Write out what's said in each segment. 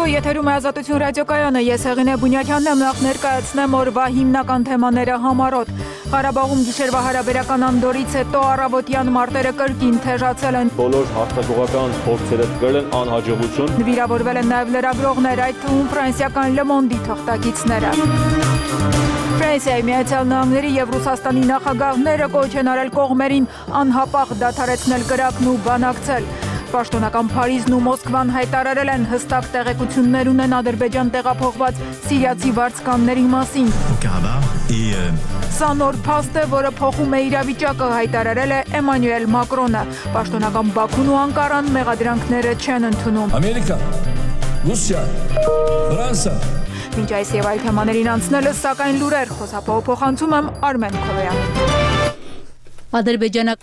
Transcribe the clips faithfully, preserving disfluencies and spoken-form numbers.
Եթերում է Ազատություն ռադիոկայանը, ես Հեղինե Բունյակյանն եմ, նախ ներկայացնեմ օրվա հիմնական թեմաները համառոտ։ Ղարաբաղում գիշերվա հարաբերական անդորից հետո առավոտյան մարտերը կրկին թեժացել են։ Բոլոր հաղթանակողական փորձերը կրել են անհաջողություն։ Վիրավորվել են նաև լրագրողներ, այդ թվում ֆրանսիական Le Monde-ի թղթակիցները։ Ֆրանսիայի Միացյալ Նահանգների եւ Ռուսաստանի նախագահները կոչ են արել կողմերին անհապաղ դադարեցնել կրակն ու բանակցել։ Պաշտոնական Փարիզն ու Մոսկվան հայտարարել են հստակ տեղեկություններ ունեն Ադրբեջան տեղափոխված սիրիացի վարձկանների մասին։ Սա նոր փաստ է, որը փոխում է իրավիճակը, հայտարարել է Էմանուել Մակրոնը։ Պաշտոնական Բաքուն ու Անկարան մեղադրանքները չեն ընդունում։ Ամերիկա, Ռուսիա, Ֆրանսիա։ Մինչ այս եւ այլ թեմաներին անցնելը, սակայն լուրեր, խոսափողը փոխանցում եմ Արմեն Քովեյան։ Ադրբեջանը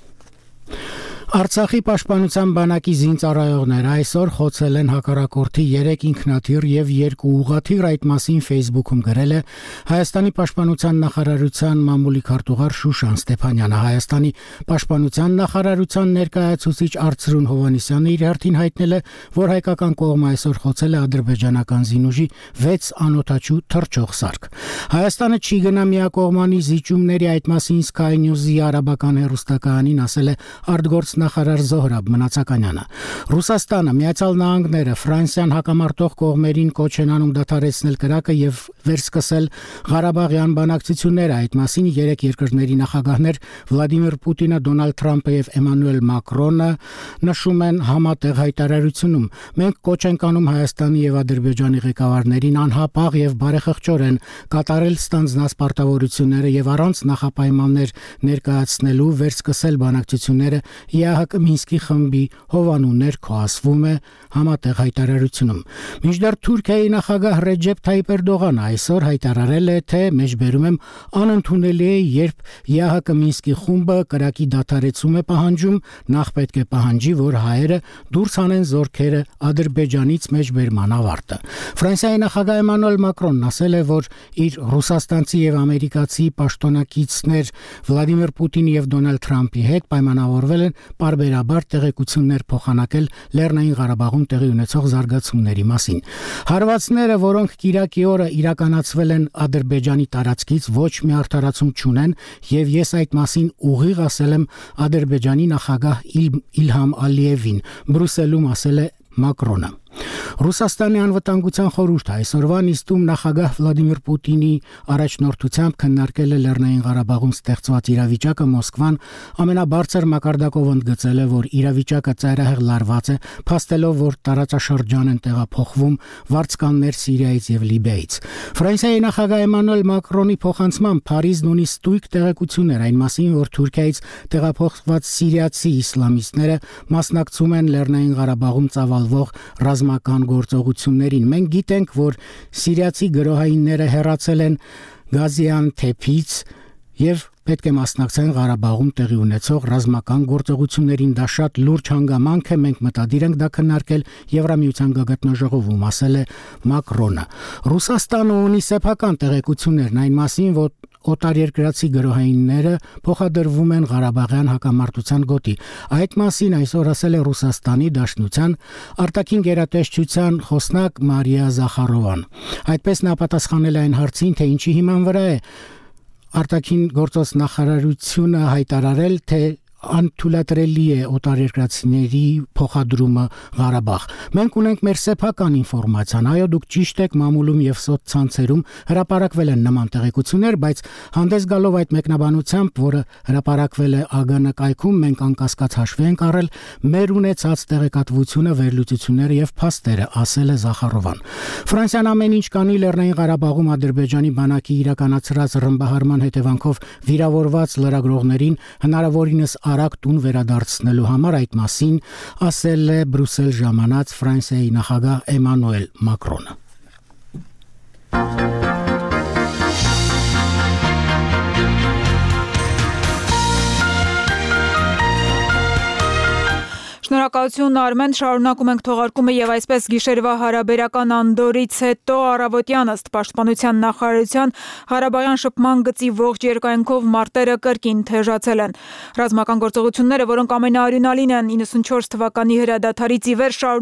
Արցախի պաշտպանության բանակի զինծառայողները այսօր խոցել են հակառակորդի երեք ինքնաթիռ եւ երկու ուղղաթիռ, այդ մասին Facebook-ում գրել է Հայաստանի պաշտպանության նախարարության մամուլի քարտուղար Շուշան Ստեփանյանը։ Հայաստանի պաշտպանության նախարարության ներկայացուցիչ Արծրուն Հովանեսյանը իր հերթին հայտնել է, որ հայկական կողմը այսօր խոցել է ադրբեջանական զինուժի վեց անօդաչու թռչող սարք։ Հայաստանը չի գնա միակողմանի զիջումների, այդ մասին Sky News-ի արաբական հեռուստակայանին ասել է արտգործ նախարար Զոհրաբ Մնացականյանը։ Ռուսաստանը, Միացյալ Նահանգները, Ֆրանսիան հակամարտող կողմերին կոչ են անում դադարեցնել կրակը եւ վերսկսել Ղարաբաղյան բանակցությունները, այդ մասին երեք երկրների նախագահներ Վլադիմիր Պուտինը, Դոնալդ Թրամփը եւ Էմանուել Մակրոնը նշում են համատեղ հայտարարությունում։ Մենք կոչ ենք անում Հայաստանի եւ Ադրբեջանի ղեկավարներին անհապաղ եւ բարեխղճորեն կատարել ստանձնած պարտավորությունները եւ առանց նախապայմաններ ներկայացնելու վերսկսել բանակցությունները ԵԱՀԿ Մինսկի խմբի հովանու ներքո, ասվում է համատեղ հայտարարությունում։ Մինչդեռ Թուրքիայի նախագահ Ռեջեփ Թայիպ Էրդողանը այսօր հայտարարել է, թե մեջբերում եմ անընդունելի է, երբ ԵԱՀԿ Մինսկի խումբը կրակի դադարեցում է պահանջում, նախ պետք է պահանջի, որ հայերը դուրս հանեն զորքերը Ադրբեջանից մեջբերման ավարտը։ Ֆրանսիայի նախագահ Էմանուել Մակրոնն ասել է, որ իր ռուսաստանցի եւ ամերիկացի պաշտոնակիցներ Վլադիմիր Պուտինի եւ Դոնալդ Թրամփի հետ պայմանավորվել են պարբերաբար տեղեկություններ փոխանակել Լեռնային Ղարաբաղում տեղի ունեցող զարգացումների մասին։ Հարվածները, որոնք Կիրակի օրը իրականացվել են Ադրբեջանի տարածքից, ոչ մի արդարացում չունեն, եւ ես այդ մասին ուղիղ ասել եմ Ադրբեջանի նախագահ Իլհամ Ալիևին, Բրյուսելում, ասել է Մակրոնը։ Ռուսաստանի անվտանգության խորհուրդը այսօրվա նիստում նախագահ Վլադիմիր Պուտինի առաջնորդությամբ քննարկել է Լեռնային Ղարաբաղում ստեղծված իրավիճակը։ Մոսկվան ամենաբարձր մակարդակով ընդգծել է, որ իրավիճակը ծայրահեղ լարված է, փաստելով, որ տարածաշրջան են տեղափոխվում վարձկաններ Սիրիայից եւ Լիբիայից։ Ֆրանսիայի նախագահ Էմանուել Մակրոնի փոխանցմամբ Փարիզն ունի ստույգ տեղեկություններ այն մասին, որ Թուրքիայից տեղափոխված սիրիացի իսլամիստները մասնակցում են Լեռնային Ղարաբաղում ծավալվող ռազմական գործողություններին։ Մենք գիտենք, որ սիրիացի գրոհայինները հեռացել են Գազիանթեփից եւ պետք է մասնակցեն Ղարաբաղում տեղի ունեցող ռազմական գործողություններին։ Դա շատ լուրջ հանգամանք է, մենք մտադիր ենք դա քննարկել Եվրամիության գագաթնաժողովում, ասել է Մակրոնը։ Ռուսաստանը ունի սեփական տեղեկություններ այն մասին, որ օտարերկրացի գրոհայինները փոխադրվում են Ղարաբաղյան հակամարտության գոտի։ Այդ մասին այսօր ասել է Ռուսաստանի Դաշնության արտաքին գերատեսչության խոսնակ Մարիա Զախարովան։ Այդպես նա պատասխանել է այն հարցին, թե ինչի հիման վրա է արտաքին գործոս նախարարությունը հայտարարել, թե անթույլատրելի է օտարերկրացիների փոխադրումը Ղարաբաղ։ Մենք ունենք մեր սեփական ինֆորմացիան, այո, դուք ճիշտ եք, մամուլում եւ սոցցանցերում հրապարակվել են նման տեղեկություններ, բայց հանդես գալով այդ մեկնաբանությամբ, որը հրապարակվել է ԱԳՆ կայքում, մենք անկասկած հաշվի ենք առել մեր ունեցած տեղեկատվությունը, վերլուծությունները եւ փաստերը, ասել է Զախարովան։ Ֆրանսիան ամեն ինչ կանի Լեռնային Ղարաբաղում Ադրբեջանի բանակի իրականացրած ռմբահարման հետևանքով վիրավորված լրագրողներին հնարավորինս արագ տուն վերադարձնելու համար, այդ մասին ասել է Բրյուսել ժամանած Ֆրանսիայի նախագահ Էմանուել Մակրոնը։ Շնորհակալություն Արմեն, շարունակում ենք թողարկումը եւ այսպես գիշերվա հարաբերական անդորից հետո առավոտյան ըստ պաշտպանության նախարարության Ղարաբաղյան շփման գծի ողջ երկայնքով մարտերը կրկին թեժացել են։ Ռազմական գործողությունները, որոնք ամենաարյունալին են իննսունչորս թվականի հրադադարից ի վեր